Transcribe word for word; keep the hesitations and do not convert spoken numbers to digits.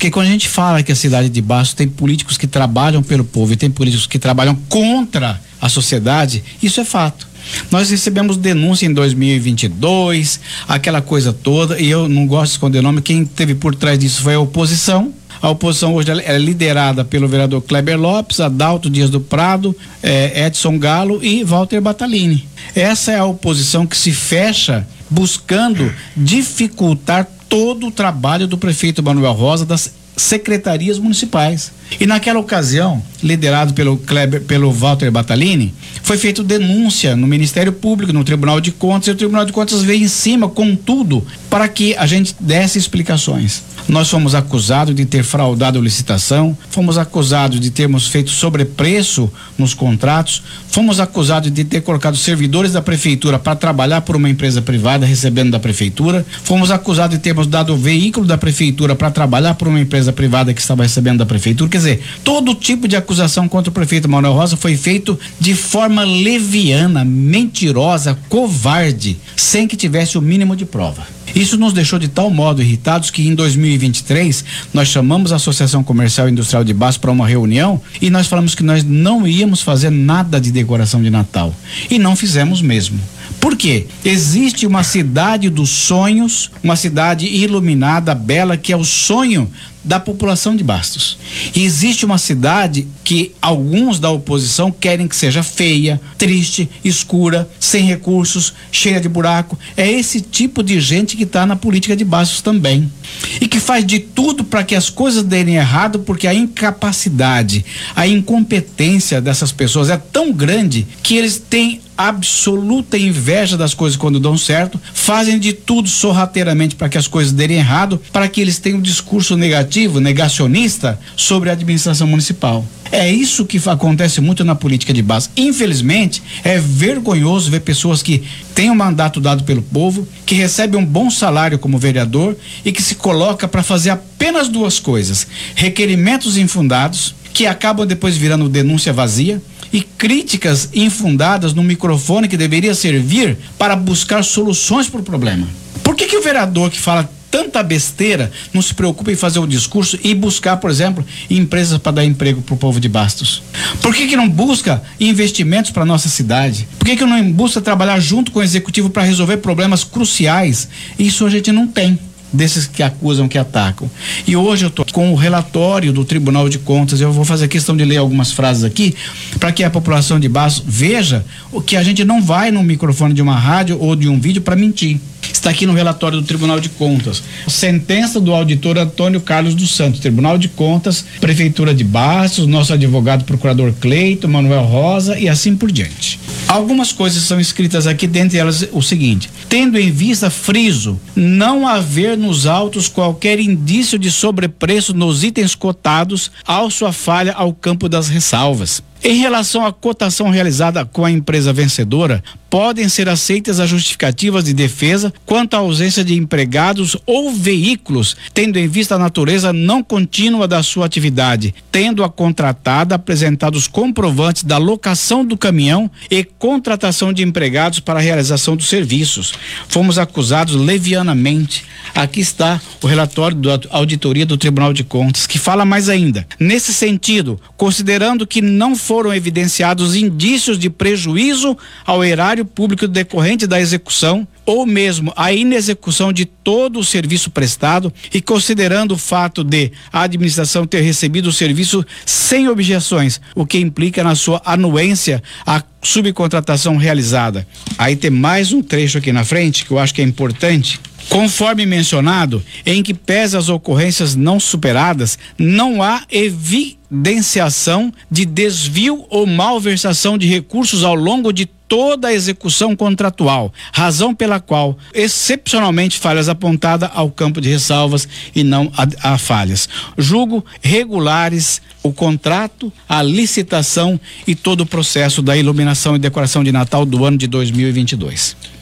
Porque quando a gente fala que a cidade de Bastos tem políticos que trabalham pelo povo e tem políticos que trabalham contra a sociedade, isso é fato. Nós recebemos denúncia em dois mil e vinte e dois, aquela coisa toda, e eu não gosto de esconder o nome, quem teve por trás disso foi a oposição. A oposição hoje é liderada pelo vereador Kleber Lopes, Adalto Dias do Prado, eh, Edson Galo e Walter Batalini. Essa é a oposição que se fecha buscando dificultar todo o trabalho do prefeito Manuel Rosa, das secretarias municipais. E naquela ocasião, liderado pelo Kleber, pelo Walter Batalini, foi feita denúncia no Ministério Público, no Tribunal de Contas, e o Tribunal de Contas veio em cima com tudo para que a gente desse explicações. Nós fomos acusados de ter fraudado a licitação, fomos acusados de termos feito sobrepreço nos contratos, fomos acusados de ter colocado servidores da prefeitura para trabalhar por uma empresa privada recebendo da prefeitura, fomos acusados de termos dado o veículo da prefeitura para trabalhar por uma empresa privada que estava recebendo da prefeitura. Quer dizer, todo tipo de acusação contra o prefeito Manuel Rosa foi feito de forma leviana, mentirosa, covarde, sem que tivesse o mínimo de prova. Isso nos deixou de tal modo irritados que em dois mil e vinte e três nós chamamos a Associação Comercial e Industrial de Bastos para uma reunião e nós falamos que nós não íamos fazer nada de decoração de Natal. E não fizemos mesmo. Por quê? Existe uma cidade dos sonhos, uma cidade iluminada, bela, que é o sonho da população de Bastos. E existe uma cidade que alguns da oposição querem que seja feia, triste, escura, sem recursos, cheia de buraco. É esse tipo de gente que está na política de Bastos também. E que faz de tudo para que as coisas derem errado, porque a incapacidade, a incompetência dessas pessoas é tão grande que eles têm absoluta inveja das coisas quando dão certo, fazem de tudo sorrateiramente para que as coisas derem errado, para que eles tenham um discurso negativo, negacionista sobre a administração municipal. É isso que acontece muito na política de base. Infelizmente, é vergonhoso ver pessoas que têm um mandato dado pelo povo, que recebem um bom salário como vereador e que se coloca para fazer apenas duas coisas: requerimentos infundados, que acabam depois virando denúncia vazia, e críticas infundadas no microfone que deveria servir para buscar soluções para o problema. Por que que o vereador que fala tanta besteira não se preocupa em fazer o discurso e buscar, por exemplo, empresas para dar emprego para o povo de Bastos? Por que que não busca investimentos para nossa cidade? Por que que não busca trabalhar junto com o executivo para resolver problemas cruciais? Isso a gente não tem, desses que acusam, que atacam. E hoje eu estou com o relatório do Tribunal de Contas. Eu vou fazer questão de ler algumas frases aqui para que a população de Bastos veja o que a gente não vai no microfone de uma rádio ou de um vídeo para mentir. Está aqui no relatório do Tribunal de Contas. Sentença do auditor Antônio Carlos dos Santos, Tribunal de Contas, Prefeitura de Bastos, nosso advogado procurador Cleito, Manuel Rosa e assim por diante. Algumas coisas são escritas aqui, dentre elas o seguinte: tendo em vista, friso, não haver nos autos qualquer indício de sobrepreço nos itens cotados, ao sua falha ao campo das ressalvas. Em relação à cotação realizada com a empresa vencedora, podem ser aceitas as justificativas de defesa quanto à ausência de empregados ou veículos, tendo em vista a natureza não contínua da sua atividade, tendo a contratada apresentado os comprovantes da locação do caminhão e contratação de empregados para a realização dos serviços. Fomos acusados levianamente. Aqui está o relatório da auditoria do Tribunal de Contas, que fala mais ainda. Nesse sentido, considerando que não foram evidenciados indícios de prejuízo ao erário público decorrente da execução, ou mesmo a inexecução de todo o serviço prestado, e considerando o fato de a administração ter recebido o serviço sem objeções, o que implica na sua anuência à subcontratação realizada. Aí tem mais um trecho aqui na frente que eu acho que é importante. Conforme mencionado, em que pese as ocorrências não superadas, não há evidenciação de desvio ou malversação de recursos ao longo de toda a execução contratual, razão pela qual, excepcionalmente, falhas apontadas ao campo de ressalvas e não a, a falhas. Julgo regulares o contrato, a licitação e todo o processo da iluminação e decoração de Natal do ano de dois mil e vinte e dois.